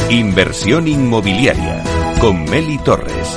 Inversión inmobiliaria con Meli Torres.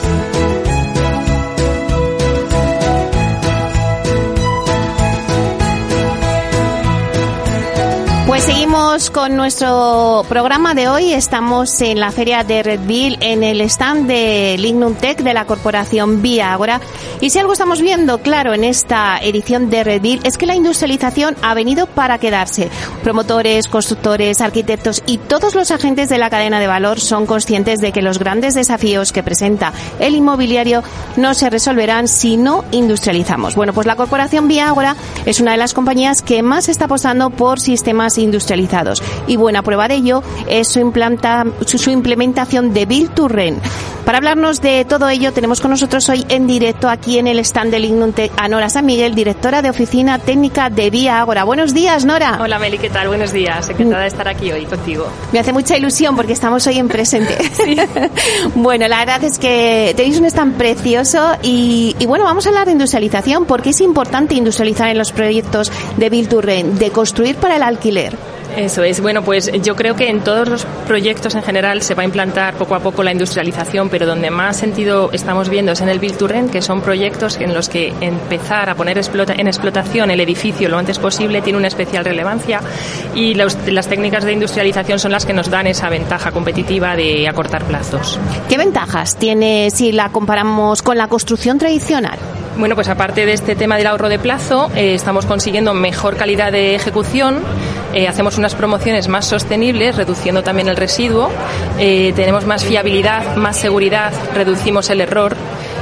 Pues seguimos con nuestro programa de hoy. Estamos en la feria de Redville, en el stand de Lignum Tech de la corporación Vía Ágora. Y si algo estamos viendo claro en esta edición de Redville es que la industrialización ha venido para quedarse. Promotores, constructores, arquitectos y todos los agentes de la cadena de valor son conscientes de que los grandes desafíos que presenta el inmobiliario no se resolverán si no industrializamos. Bueno, pues la corporación Vía Ágora es una de las compañías que más está apostando por sistemas industrializados, y buena prueba de ello es su implementación de Build to Rent. Para hablarnos de todo ello tenemos con nosotros hoy en directo aquí en el stand de Lignum Tech a Nora San Miguel, directora de oficina técnica de Vía Ágora. Buenos días, Nora. Hola, Meli, ¿qué tal? Buenos días, encantada de estar aquí hoy contigo. Me hace mucha ilusión porque estamos hoy en presente. Sí. Bueno, la verdad es que tenéis un stand precioso y bueno, vamos a hablar de industrialización, porque es importante industrializar en los proyectos de Build to Rent, de construir para el alquiler. Eso es. Bueno, pues yo creo que en todos los proyectos en general se va a implantar poco a poco la industrialización, pero donde más sentido estamos viendo es en el Build to Rent, que son proyectos en los que empezar a poner en explotación el edificio lo antes posible tiene una especial relevancia, y las técnicas de industrialización son las que nos dan esa ventaja competitiva de acortar plazos. ¿Qué ventajas tiene si la comparamos con la construcción tradicional? Bueno, pues aparte de este tema del ahorro de plazo, estamos consiguiendo mejor calidad de ejecución, hacemos unas promociones más sostenibles, reduciendo también el residuo, tenemos más fiabilidad, más seguridad, reducimos el error,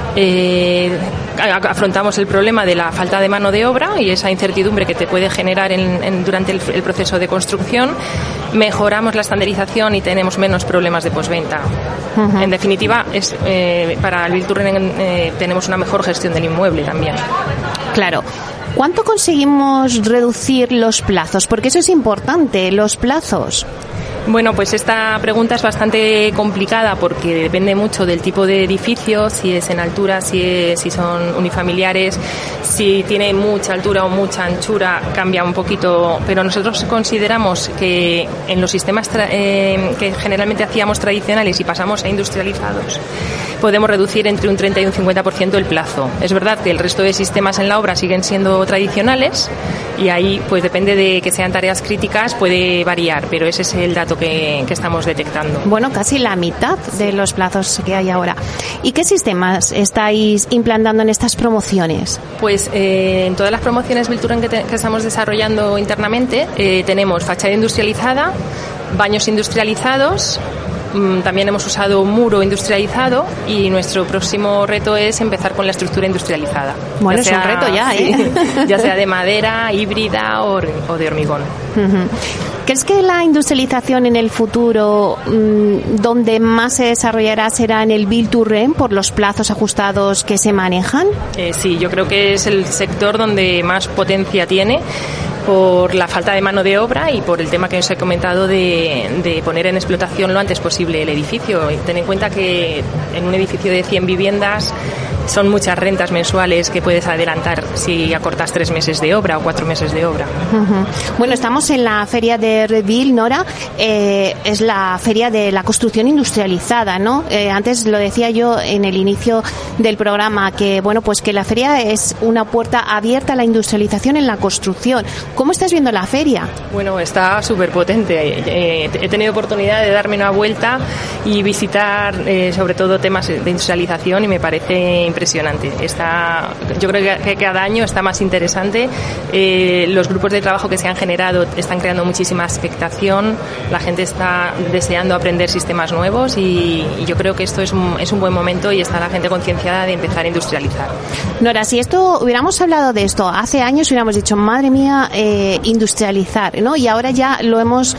afrontamos el problema de la falta de mano de obra y esa incertidumbre que te puede generar durante el proceso de construcción, mejoramos la estandarización y tenemos menos problemas de postventa. Uh-huh. En definitiva, para el Build to Rent tenemos una mejor gestión del inmueble también. Claro. ¿Cuánto conseguimos reducir los plazos? Porque eso es importante, los plazos. Bueno, pues esta pregunta es bastante complicada porque depende mucho del tipo de edificio, si es en altura, si son unifamiliares, si tiene mucha altura o mucha anchura, cambia un poquito, pero nosotros consideramos que en los sistemas que generalmente hacíamos tradicionales y pasamos a industrializados, podemos reducir entre un 30 y un 50% el plazo. Es verdad que el resto de sistemas en la obra siguen siendo tradicionales y ahí pues depende de que sean tareas críticas, puede variar, pero ese es el dato que estamos detectando. Bueno, casi la mitad de los plazos que hay ahora. ¿Y qué sistemas estáis implantando en estas promociones? Pues en todas las promociones Build to Rent que estamos desarrollando internamente tenemos fachada industrializada, baños industrializados, también hemos usado muro industrializado y nuestro próximo reto es empezar con la estructura industrializada. Bueno, es un reto ya, ¿eh? Sí, ya sea de madera, híbrida o de hormigón. Uh-huh. ¿Crees que la industrialización en el futuro donde más se desarrollará será en el Build to Rent por los plazos ajustados que se manejan? Sí, yo creo que es el sector donde más potencia tiene, por la falta de mano de obra y por el tema que os he comentado de poner en explotación lo antes posible el edificio. Y ten en cuenta que en un edificio de 100 viviendas son muchas rentas mensuales que puedes adelantar si acortas 3 meses de obra o 4 meses de obra. Uh-huh. Bueno, estamos en la feria de Redville, Nora, es la feria de la construcción industrializada, ¿no? Antes lo decía yo en el inicio del programa, que bueno, pues que la feria es una puerta abierta a la industrialización en la construcción. ¿Cómo estás viendo la feria? Bueno, está súper potente. He tenido oportunidad de darme una vuelta y visitar sobre todo temas de industrialización y me parece impresionante. Yo creo que cada año está más interesante. Los grupos de trabajo que se han generado están creando muchísima expectación. La gente está deseando aprender sistemas nuevos y yo creo que esto es un buen momento y está la gente concienciada de empezar a industrializar. Nora, si hubiéramos hablado de esto hace años, hubiéramos dicho, madre mía, industrializar, ¿no? Y ahora ya lo hemos,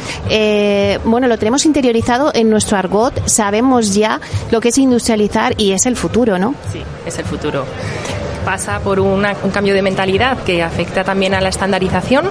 lo tenemos interiorizado en nuestro argot, sabemos ya lo que es industrializar y es el futuro, ¿no? Sí, es el futuro. Pasa por un cambio de mentalidad que afecta también a la estandarización,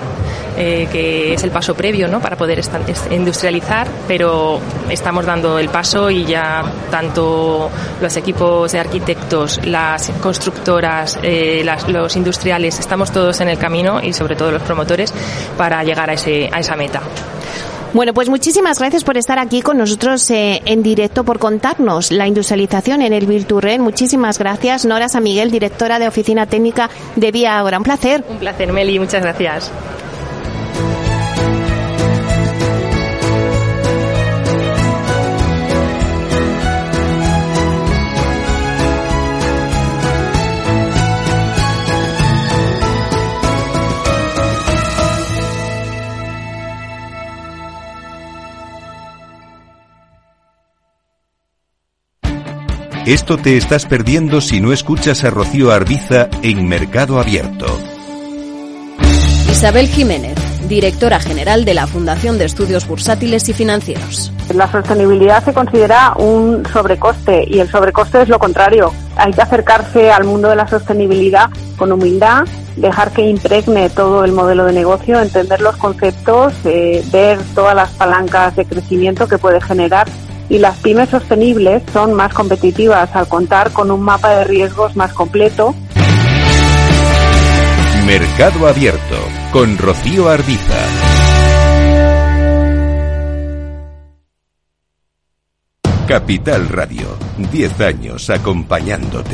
que es el paso previo, ¿no?, para poder industrializar, pero estamos dando el paso y ya tanto los equipos de arquitectos, las constructoras, los industriales, estamos todos en el camino y sobre todo los promotores para llegar a esa meta. Bueno, pues muchísimas gracias por estar aquí con nosotros en directo, por contarnos la industrialización en el Virturren. Muchísimas gracias. Nora San Miguel, directora de Oficina Técnica de Vía Ágora. Un placer. Un placer, Meli. Muchas gracias. Esto te estás perdiendo si no escuchas a Rocío Arbiza en Mercado Abierto. Isabel Jiménez, directora general de la Fundación de Estudios Bursátiles y Financieros. La sostenibilidad se considera un sobrecoste y el sobrecoste es lo contrario. Hay que acercarse al mundo de la sostenibilidad con humildad, dejar que impregne todo el modelo de negocio, entender los conceptos, ver todas las palancas de crecimiento que puede generar. Y las pymes sostenibles son más competitivas al contar con un mapa de riesgos más completo. Mercado Abierto con Rocío Arbiza. Capital Radio, 10 años acompañándote.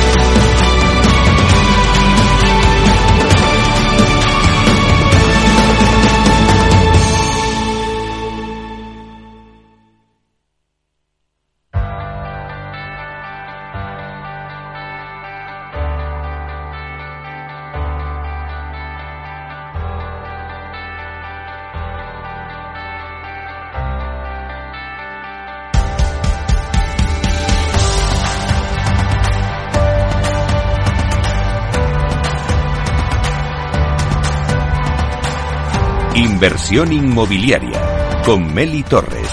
Inversión inmobiliaria con Meli Torres.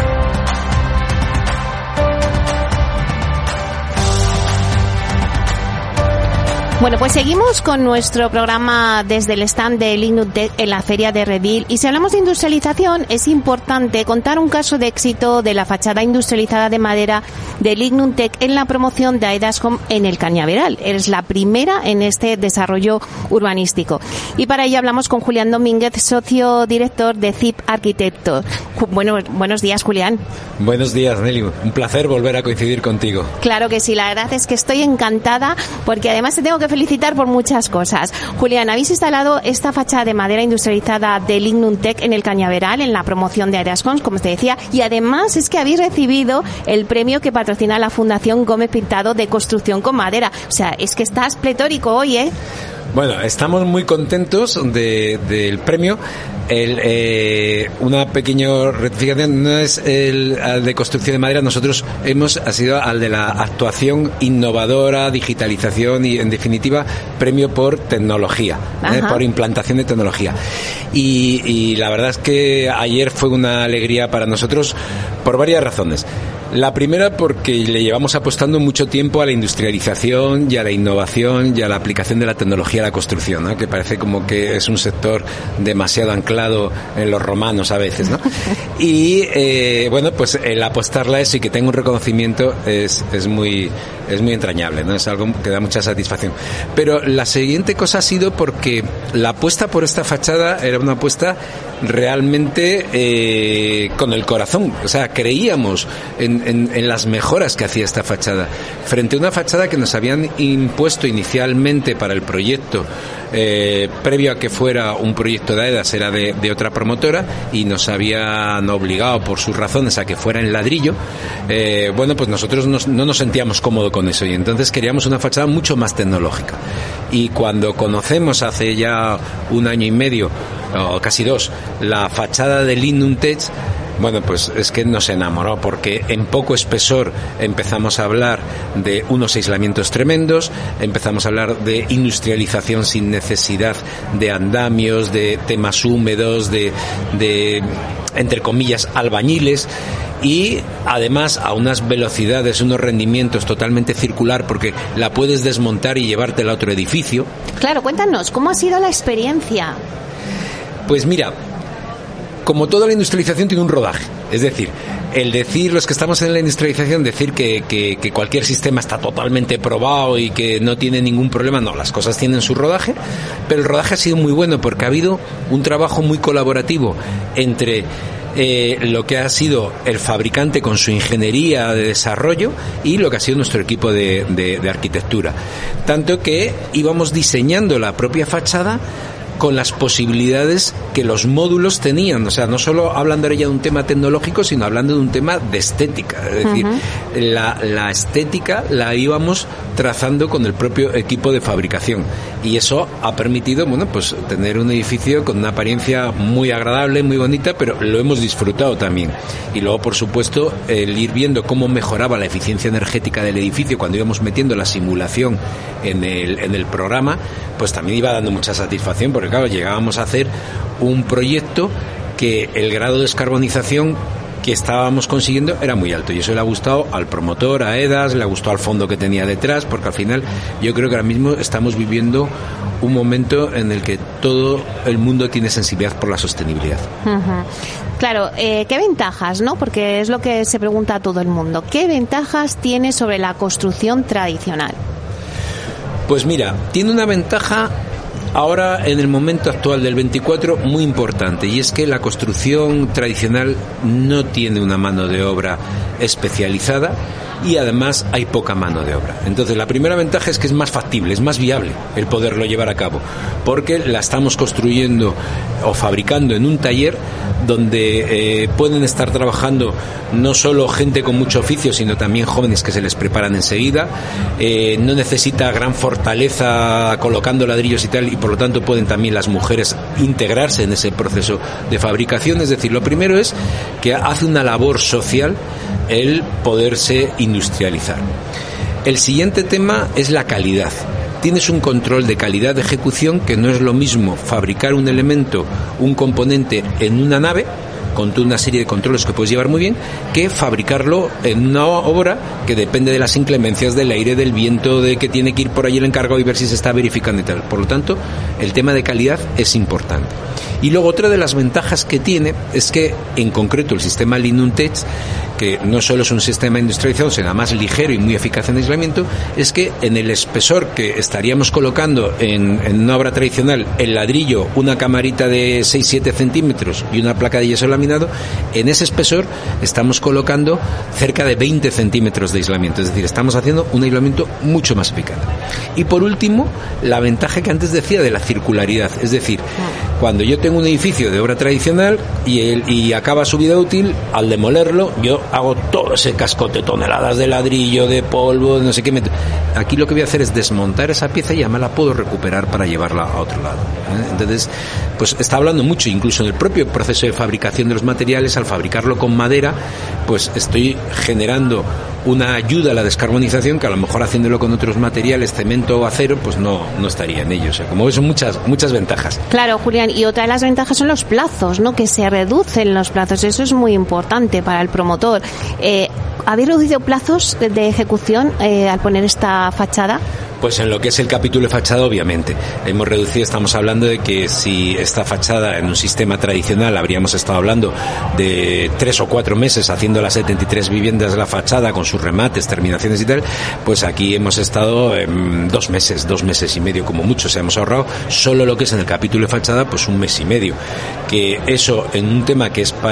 Bueno, pues seguimos con nuestro programa desde el stand de Lignum Tech en la Feria de Redil. Y si hablamos de industrialización, es importante contar un caso de éxito de la fachada industrializada de madera de Lignum Tech en la promoción de Aedas Home en el Cañaveral. Es la primera en este desarrollo urbanístico. Y para ello hablamos con Julián Domínguez, socio director de CIP Arquitectos. Bueno, buenos días, Julián. Buenos días, Nelly. Un placer volver a coincidir contigo. Claro que sí, la verdad es que estoy encantada porque además te tengo que felicitar por muchas cosas. Julián, habéis instalado esta fachada de madera industrializada de Lignum Tech en el Cañaveral en la promoción de Aedas Homes, como te decía, y además es que habéis recibido el premio que patrocina la Fundación Gómez Pintado de Construcción con Madera. O sea, es que estás pletórico hoy, ¿eh? Bueno, estamos muy contentos del premio. Una pequeña rectificación, no es al de construcción de madera, nosotros ha sido al de la actuación innovadora, digitalización y, en definitiva, premio por tecnología, por implantación de tecnología. Y la verdad es que ayer fue una alegría para nosotros por varias razones. La primera, porque le llevamos apostando mucho tiempo a la industrialización y a la innovación y a la aplicación de la tecnología a la construcción, ¿no? Que parece como que es un sector demasiado anclado en los romanos a veces, ¿no? Y bueno, pues el apostarle a eso y que tenga un reconocimiento es muy entrañable, ¿no? Es algo que da mucha satisfacción. Pero la siguiente cosa ha sido porque la apuesta por esta fachada era una apuesta realmente con el corazón. O sea, creíamos en las mejoras que hacía esta fachada frente a una fachada que nos habían impuesto inicialmente para el proyecto, previo a que fuera un proyecto de Aedas, era de otra promotora, y nos habían obligado por sus razones a que fuera en ladrillo. Bueno, pues nosotros no nos sentíamos cómodos con eso, y entonces queríamos una fachada mucho más tecnológica. Y cuando conocemos hace ya 1 año y medio, o casi 2, la fachada de Lignum Tech, bueno, pues es que nos enamoró, porque en poco espesor empezamos a hablar de unos aislamientos tremendos, empezamos a hablar de industrialización sin necesidad de andamios, de temas húmedos, de entre comillas, albañiles, y además a unas velocidades, unos rendimientos totalmente circular, porque la puedes desmontar y llevártela a otro edificio. Claro, cuéntanos, ¿cómo ha sido la experiencia? Pues mira, como toda la industrialización tiene un rodaje, es decir, los que estamos en la industrialización, decir que cualquier sistema está totalmente probado y que no tiene ningún problema, no, las cosas tienen su rodaje, pero el rodaje ha sido muy bueno porque ha habido un trabajo muy colaborativo entre lo que ha sido el fabricante con su ingeniería de desarrollo y lo que ha sido nuestro equipo de arquitectura. Tanto que íbamos diseñando la propia fachada con las posibilidades que los módulos tenían, o sea, no solo hablando ahora ya de un tema tecnológico, sino hablando de un tema de estética, es decir, la estética la íbamos trazando con el propio equipo de fabricación, y eso ha permitido, bueno, pues tener un edificio con una apariencia muy agradable, muy bonita, pero lo hemos disfrutado también. Y luego, por supuesto, el ir viendo cómo mejoraba la eficiencia energética del edificio cuando íbamos metiendo la simulación en el programa, pues también iba dando mucha satisfacción, porque claro, llegábamos a hacer un proyecto que el grado de descarbonización que estábamos consiguiendo era muy alto, y eso le ha gustado al promotor, a EDAS, le ha gustado al fondo que tenía detrás, porque al final yo creo que ahora mismo estamos viviendo un momento en el que todo el mundo tiene sensibilidad por la sostenibilidad. Claro, ¿qué ventajas, no? Porque es lo que se pregunta a todo el mundo. ¿Qué ventajas tiene sobre la construcción tradicional? Pues mira, tiene una ventaja ahora, en el momento actual del 24, muy importante, y es que la construcción tradicional no tiene una mano de obra especializada, y además hay poca mano de obra. Entonces, la primera ventaja es que es más factible, es más viable el poderlo llevar a cabo, porque la estamos construyendo o fabricando en un taller donde pueden estar trabajando no solo gente con mucho oficio, sino también jóvenes que se les preparan enseguida. No necesita gran fortaleza colocando ladrillos y tal, y por lo tanto pueden también las mujeres integrarse en ese proceso de fabricación. Es decir, lo primero es que hace una labor social el poderse industrializar. El siguiente tema es la calidad. Tienes un control de calidad de ejecución, que no es lo mismo fabricar un elemento, un componente en una nave, con toda una serie de controles que puedes llevar muy bien, que fabricarlo en una obra que depende de las inclemencias del aire, del viento, de que tiene que ir por ahí el encargado y ver si se está verificando y tal. Por lo tanto, el tema de calidad es importante. Y luego otra de las ventajas que tiene es que, en concreto, el sistema LignumTech, que no solo es un sistema industrializado, sino más ligero y muy eficaz en aislamiento, es que en el espesor que estaríamos colocando en una obra tradicional, el ladrillo, una camarita de 6-7 centímetros y una placa de yeso laminado, en ese espesor estamos colocando cerca de 20 centímetros de aislamiento. Es decir, estamos haciendo un aislamiento mucho más eficaz. Y por último, la ventaja que antes decía de la circularidad. Es decir, cuando yo tengo un edificio de obra tradicional y acaba su vida útil, al demolerlo, yo hago todo ese cascote de toneladas de ladrillo, de polvo, de no sé qué. Aquí lo que voy a hacer es desmontar esa pieza y además la puedo recuperar para llevarla a otro lado. Entonces, pues está hablando mucho, incluso en el propio proceso de fabricación de los materiales, al fabricarlo con madera, pues estoy generando una ayuda a la descarbonización que a lo mejor haciéndolo con otros materiales, cemento o acero, pues no estaría en ello. O sea, como ves, son muchas ventajas. Claro, Julián, y otra de las ventajas son los plazos, ¿no? Que se reducen los plazos. Eso es muy importante para el promotor. ¿Habéis reducido plazos de ejecución al poner esta fachada? Pues en lo que es el capítulo de fachada, obviamente. Hemos reducido, estamos hablando de que si esta fachada en un sistema tradicional habríamos estado hablando de 3 o 4 meses haciendo las 73 viviendas de la fachada con sus remates, terminaciones y tal, pues aquí hemos estado en 2 meses y medio como mucho. O sea, hemos ahorrado solo lo que es en el capítulo de fachada, pues 1 mes y medio. Que eso en un tema que es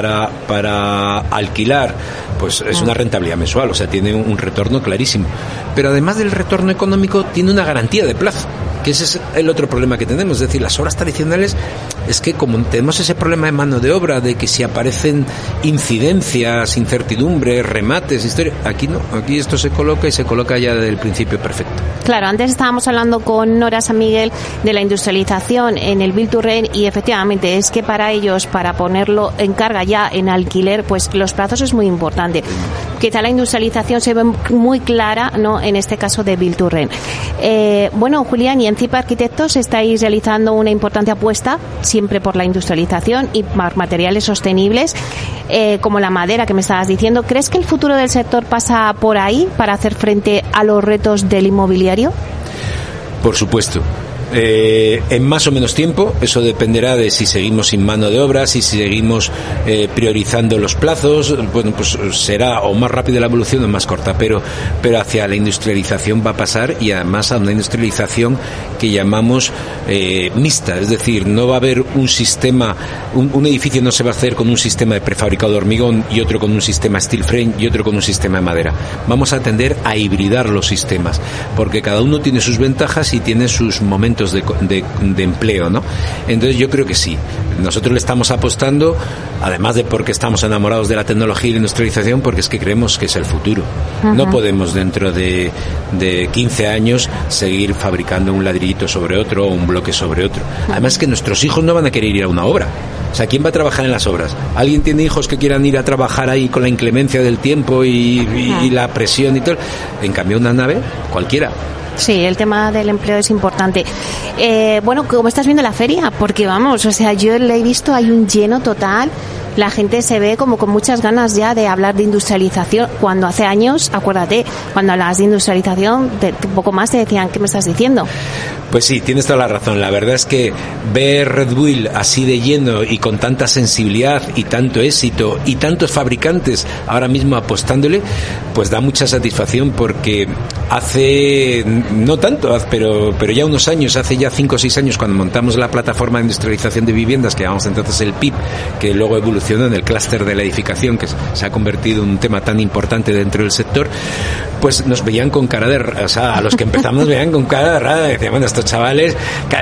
para alquilar, pues es una rentabilidad mensual, o sea, tiene un retorno clarísimo. Pero además del retorno económico, tiene una garantía de plazo, que ese es el otro problema que tenemos. Es decir, las obras tradicionales, es que como tenemos ese problema de mano de obra, de que si aparecen incidencias, incertidumbres, remates, historia, aquí no, aquí esto se coloca ya desde el principio perfecto. Claro, antes estábamos hablando con Nora San Miguel de la industrialización en el Build to Rent, y efectivamente es que para ellos, para ponerlo en carga ya en alquiler, pues los plazos es muy importante. Quizá la industrialización se ve muy clara, ¿no?, en este caso de Build to Rent. Bueno, Julián, y en CIPA Arquitectos estáis realizando una importante apuesta siempre por la industrialización y materiales sostenibles, como la madera que me estabas diciendo. ¿Crees que el futuro del sector pasa por ahí para hacer frente a los retos del inmobiliario? Por supuesto. en más o menos tiempo. Eso dependerá de si seguimos sin mano de obra, si seguimos priorizando los plazos. Bueno, pues será o más rápida la evolución o más corta, pero hacia la industrialización va a pasar, y además a una industrialización que llamamos mixta, es decir, no va a haber un sistema, un edificio no se va a hacer con un sistema de prefabricado de hormigón y otro con un sistema steel frame y otro con un sistema de madera. Vamos a tender a hibridar los sistemas, porque cada uno tiene sus ventajas y tiene sus momentos de empleo, ¿no? Entonces yo creo que sí. Nosotros le estamos apostando, además de porque estamos enamorados de la tecnología y la industrialización, porque es que creemos que es el futuro. Uh-huh. No podemos dentro de 15 años seguir fabricando un ladrillito sobre otro o un bloque sobre otro. Además que nuestros hijos no van a querer ir a una obra. O sea, ¿quién va a trabajar en las obras? ¿Alguien tiene hijos que quieran ir a trabajar ahí con la inclemencia del tiempo y la presión y todo? En cambio, una nave, cualquiera. Sí, el tema del empleo es importante. Bueno, ¿cómo estás viendo la feria? Porque vamos, o sea, yo le he visto, hay un lleno total. La gente se ve como con muchas ganas ya de hablar de industrialización, cuando hace años, acuérdate, cuando hablas de industrialización, un poco más te decían, ¿qué me estás diciendo? Pues sí, tienes toda la razón. La verdad es que ver Red Bull así de lleno y con tanta sensibilidad y tanto éxito y tantos fabricantes ahora mismo apostándole, pues da mucha satisfacción, porque hace, no tanto, pero ya unos años, hace ya 5 o 6 años, cuando montamos la plataforma de industrialización de viviendas, que llamamos entonces el PIB, que luego evolucionó en el clúster de la edificación, que se ha convertido en un tema tan importante dentro del sector, pues nos veían con cara de, o sea, a los que empezamos nos veían con cara de rara, decían, bueno, estos chavales,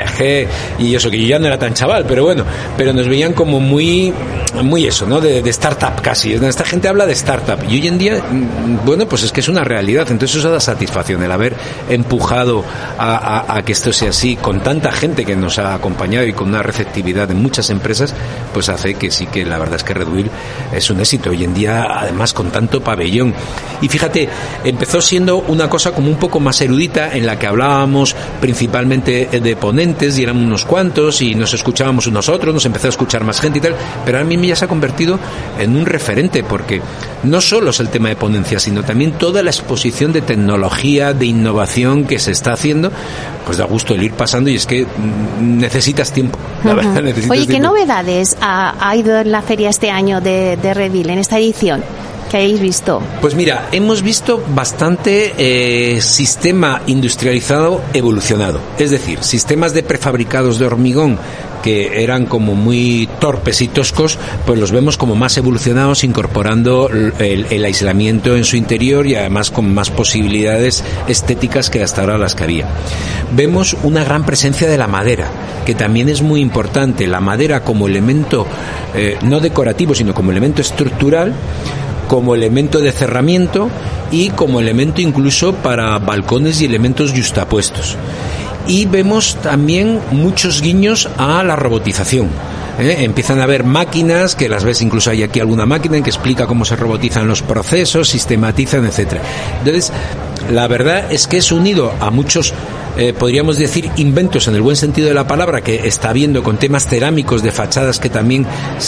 y eso, que yo ya no era tan chaval, pero bueno, pero nos veían como muy eso, ¿no? De startup casi. Esta gente habla de startup, y hoy en día, bueno, pues es que es una realidad. Entonces eso da satisfacción, el haber empujado a que esto sea así, con tanta gente que nos ha acompañado y con una receptividad de muchas empresas, pues hace que sí, que la verdad es que Red Bull es un éxito hoy en día, además con tanto pabellón. Y fíjate, empezó siendo una cosa como un poco más erudita, en la que hablábamos principalmente de ponentes, y éramos unos cuantos y nos escuchábamos unos otros, nos empezó a escuchar más gente y tal, pero ahora mismo ya se ha convertido en un referente, porque no solo es el tema de ponencia, sino también toda la exposición de tecnología, de innovación que se está haciendo. Pues da gusto el ir pasando, y es que necesitas tiempo, la verdad, necesitas Oye, ¿qué tiempo. novedades ha ido en la feria este año de Red Bull, en esta edición? ¿Qué habéis visto? Pues mira, hemos visto bastante sistema industrializado evolucionado. Es decir, sistemas de prefabricados de hormigón que eran como muy torpes y toscos, pues los vemos como más evolucionados, incorporando el aislamiento en su interior, y además con más posibilidades estéticas que hasta ahora las que había. Vemos una gran presencia de la madera, que también es muy importante. La madera como elemento no decorativo, sino como elemento estructural, como elemento de cerramiento y como elemento incluso para balcones y elementos yuxtapuestos. Y vemos también muchos guiños a la robotización. Empiezan a haber máquinas, que las ves, incluso hay aquí alguna máquina que explica cómo se robotizan los procesos, sistematizan, etcétera. Entonces, la verdad es que es unido a muchos, podríamos decir, inventos en el buen sentido de la palabra, que está habiendo con temas cerámicos de fachadas que también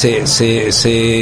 se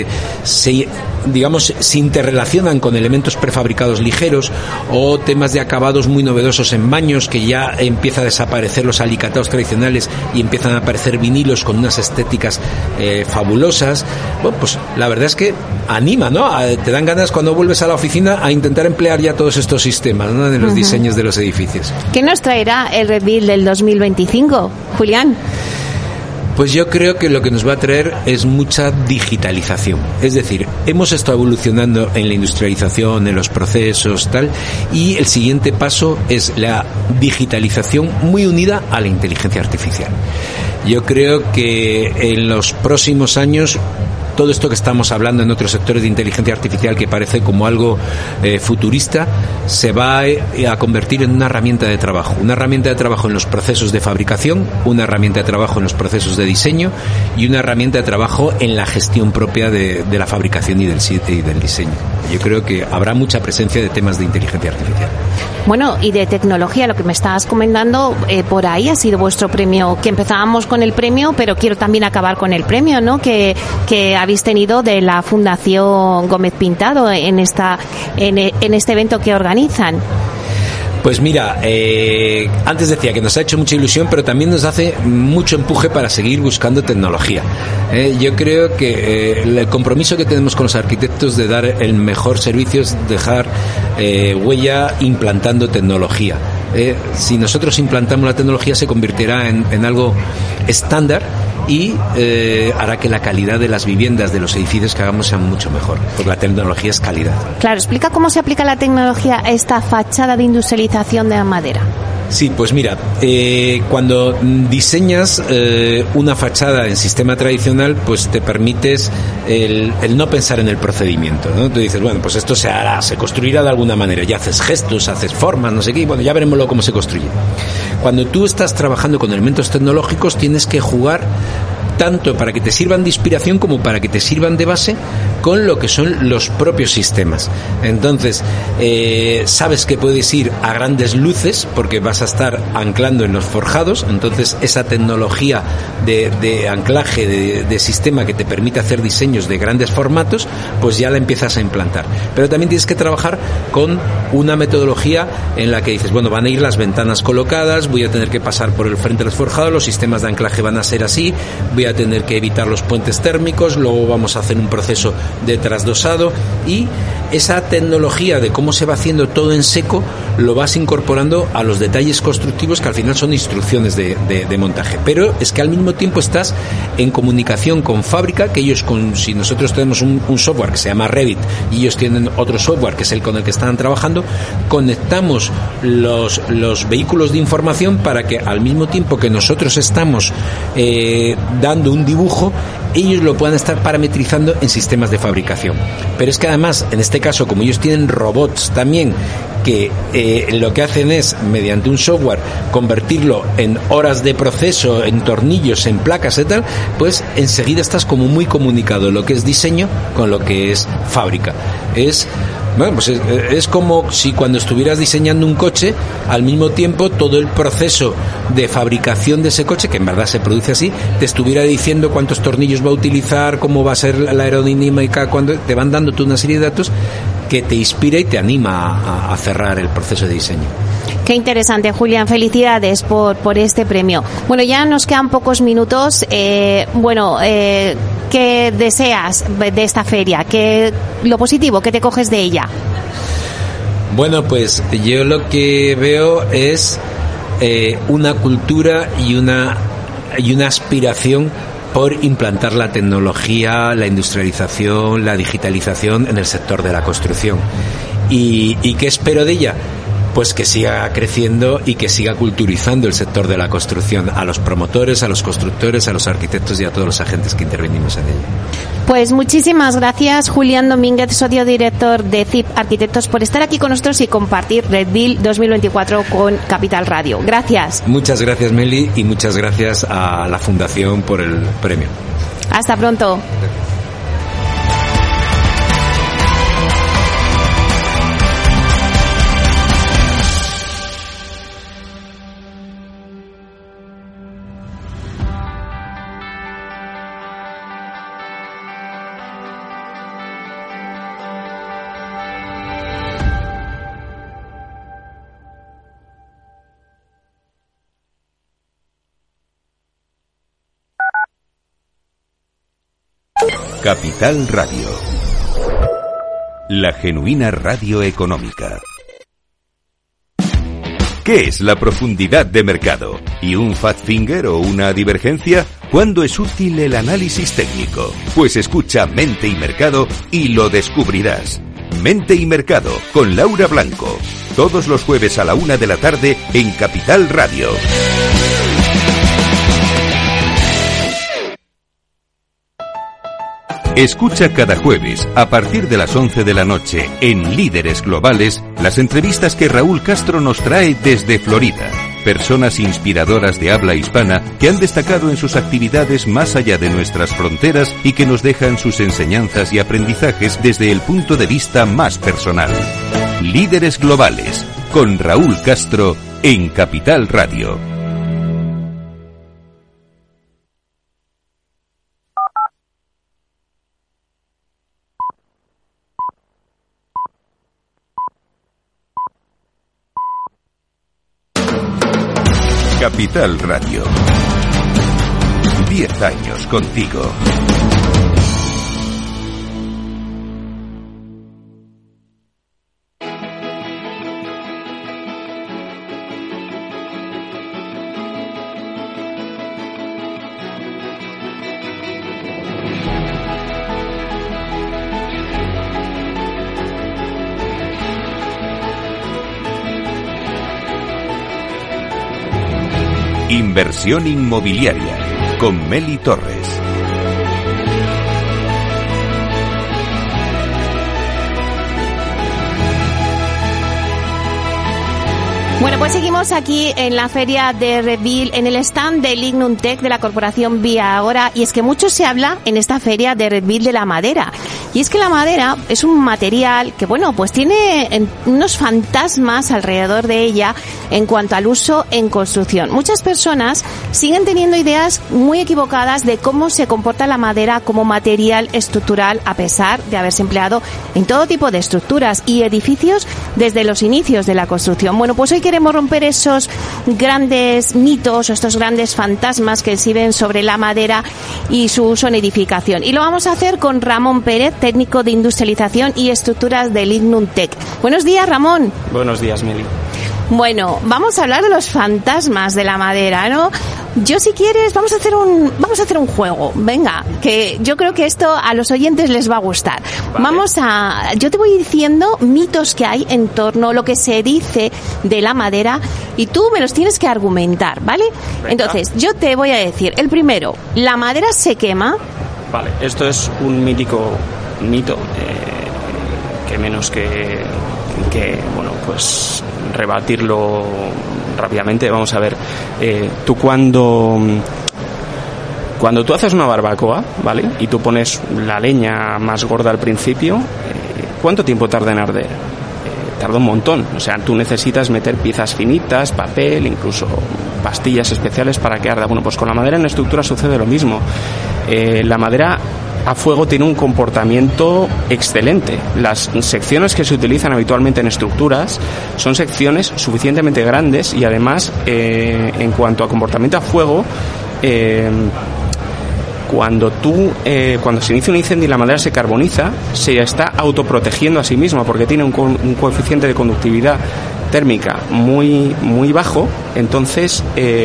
interrelacionan con elementos prefabricados ligeros, o temas de acabados muy novedosos en baños, que ya empieza a desaparecer los alicatados tradicionales y empiezan a aparecer vinilos con unas estéticas fabulosas. Bueno, pues la verdad es que anima, ¿no? Te dan ganas cuando vuelves a la oficina a intentar emplear ya todos estos sistemas, ¿no?, de los diseños de los edificios. ¿Qué nos traerá el Red Bull del 2025, Julián? Pues yo creo que lo que nos va a traer es mucha digitalización. Es decir, hemos estado evolucionando en la industrialización, en los procesos, tal, y el siguiente paso es la digitalización muy unida a la inteligencia artificial. Yo creo que en los próximos años todo esto que estamos hablando en otros sectores de inteligencia artificial, que parece como algo futurista, se va a convertir en una herramienta de trabajo. Una herramienta de trabajo en los procesos de fabricación, una herramienta de trabajo en los procesos de diseño, y una herramienta de trabajo en la gestión propia de la fabricación y del diseño. Yo creo que habrá mucha presencia de temas de inteligencia artificial. Bueno, y de tecnología, lo que me estabas comentando, por ahí ha sido vuestro premio, que empezábamos con el premio, pero quiero también acabar con el premio, ¿no?, que habéis tenido de la Fundación Gómez Pintado en este evento que organizan. Pues mira, antes decía que nos ha hecho mucha ilusión, pero también nos hace mucho empuje para seguir buscando tecnología. Yo creo que el compromiso que tenemos con los arquitectos de dar el mejor servicio es dejar huella implantando tecnología. Si nosotros implantamos la tecnología, se convertirá en algo estándar y hará que la calidad de las viviendas, de los edificios que hagamos, sean mucho mejor, porque la tecnología es calidad. Claro, explica cómo se aplica la tecnología a esta fachada de industrialización de la madera. Sí, pues mira, cuando diseñas una fachada en sistema tradicional, pues te permites el no pensar en el procedimiento, ¿no? Tú dices, bueno, pues esto se hará, se construirá de alguna manera, ya haces gestos, haces formas, no sé qué, y bueno, ya veremos cómo se construye. Cuando tú estás trabajando con elementos tecnológicos, tienes que jugar tanto para que te sirvan de inspiración como para que te sirvan de base con lo que son los propios sistemas. Entonces, sabes que puedes ir a grandes luces porque vas a estar anclando en los forjados, entonces esa tecnología de anclaje de sistema que te permite hacer diseños de grandes formatos, pues ya la empiezas a implantar. Pero también tienes que trabajar con una metodología en la que dices, bueno, van a ir las ventanas colocadas, voy a tener que pasar por el frente de los forjados, los sistemas de anclaje van a ser así, voy a tener que evitar los puentes térmicos, luego vamos a hacer un proceso de trasdosado, y esa tecnología de cómo se va haciendo todo en seco lo vas incorporando a los detalles constructivos, que al final son instrucciones de montaje. Pero es que al mismo tiempo estás en comunicación con fábrica, que ellos, si nosotros tenemos un software que se llama Revit y ellos tienen otro software que es el con el que están trabajando, conectamos los vehículos de información para que al mismo tiempo que nosotros estamos dando un dibujo, ellos lo puedan estar parametrizando en sistemas de fabricación. Pero es que además, en este caso, como ellos tienen robots también, que lo que hacen es, mediante un software, convertirlo en horas de proceso, en tornillos, en placas y tal, pues enseguida estás como muy comunicado lo que es diseño con lo que es fábrica. Bueno, pues es como si cuando estuvieras diseñando un coche, al mismo tiempo todo el proceso de fabricación de ese coche, que en verdad se produce así, te estuviera diciendo cuántos tornillos va a utilizar, cómo va a ser la aerodinámica, cuando te van dando tú una serie de datos que te inspira y te anima a cerrar el proceso de diseño. Qué interesante, Julián. Felicidades por este premio. Bueno, ya nos quedan pocos minutos. ¿Qué deseas de esta feria? Lo positivo que te coges de ella. Bueno, pues yo lo que veo es una cultura y una aspiración por implantar la tecnología, la industrialización, la digitalización en el sector de la construcción. ¿Y qué espero de ella? Pues que siga creciendo y que siga culturizando el sector de la construcción, a los promotores, a los constructores, a los arquitectos y a todos los agentes que intervenimos en ella. Pues muchísimas gracias, Julián Domínguez, socio director de CIP Arquitectos, por estar aquí con nosotros y compartir RedBuild 2024 con Capital Radio. Gracias. Muchas gracias, Meli, y muchas gracias a la Fundación por el premio. Hasta pronto. Capital Radio, la genuina radio económica. ¿Qué es la profundidad de mercado? ¿Y un fat finger o una divergencia? ¿Cuándo es útil el análisis técnico? Pues escucha Mente y Mercado y lo descubrirás. Mente y Mercado con Laura Blanco, todos los jueves a la 1 de la tarde en Capital Radio. Escucha cada jueves, a partir de las 11 de la noche, en Líderes Globales, las entrevistas que Raúl Castro nos trae desde Florida. Personas inspiradoras de habla hispana que han destacado en sus actividades más allá de nuestras fronteras y que nos dejan sus enseñanzas y aprendizajes desde el punto de vista más personal. Líderes Globales, con Raúl Castro, en Capital Radio. Capital Radio. 10 años contigo. Inversión inmobiliaria con Meli Torres. Bueno, pues seguimos aquí en la feria de Redville, en el stand de Lignum Tech de la corporación Vía Agora, y es que mucho se habla en esta feria de Redville de la madera. Y es que la madera es un material que, bueno, pues tiene unos fantasmas alrededor de ella en cuanto al uso en construcción. Muchas personas siguen teniendo ideas muy equivocadas de cómo se comporta la madera como material estructural, a pesar de haberse empleado en todo tipo de estructuras y edificios desde los inicios de la construcción. Bueno, pues hoy queremos romper esos grandes mitos o estos grandes fantasmas que exhiben sobre la madera y su uso en edificación. Y lo vamos a hacer con Ramón Pérez, técnico de industrialización y estructuras de Lignum Tech. Buenos días, Ramón. Buenos días, Meli. Bueno, vamos a hablar de los fantasmas de la madera, ¿no? Yo, si quieres, vamos a hacer un juego. Venga, que yo creo que esto a los oyentes les va a gustar. Vale. Yo te voy diciendo mitos que hay en torno a lo que se dice de la madera y tú me los tienes que argumentar, ¿vale? Venga. Entonces, yo te voy a decir, el primero, ¿la madera se quema? Vale, esto es un mítico mito, que menos que bueno, pues rebatirlo rápidamente. Vamos a ver, tú cuando tú haces una barbacoa, ¿vale? Y tú pones la leña más gorda al principio, ¿cuánto tiempo tarda en arder? Tarda un montón. O sea, tú necesitas meter piezas finitas, papel, incluso pastillas especiales para que arda. Bueno, pues con la madera en estructura sucede lo mismo. La madera a fuego tiene un comportamiento excelente. Las secciones que se utilizan habitualmente en estructuras son secciones suficientemente grandes y además, en cuanto a comportamiento a fuego, cuando se inicia un incendio y la madera se carboniza, se está autoprotegiendo a sí misma porque tiene un coeficiente de conductividad térmica muy, muy bajo. Entonces,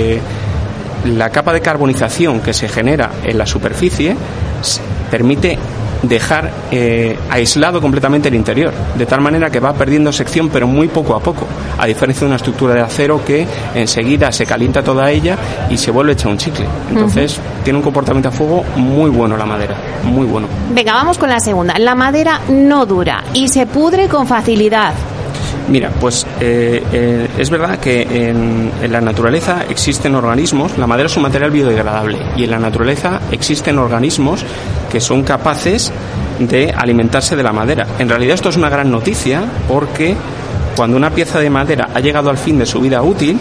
la capa de carbonización que se genera en la superficie permite dejar aislado completamente el interior, de tal manera que va perdiendo sección, pero muy poco a poco, a diferencia de una estructura de acero que enseguida se calienta toda ella y se vuelve hecha un chicle. Entonces, tiene un comportamiento a fuego muy bueno la madera, muy bueno. Venga, vamos con la segunda. La madera no dura y se pudre con facilidad. Mira, pues es verdad que en la naturaleza existen organismos, la madera es un material biodegradable y en la naturaleza existen organismos que son capaces de alimentarse de la madera. En realidad esto es una gran noticia porque cuando una pieza de madera ha llegado al fin de su vida útil,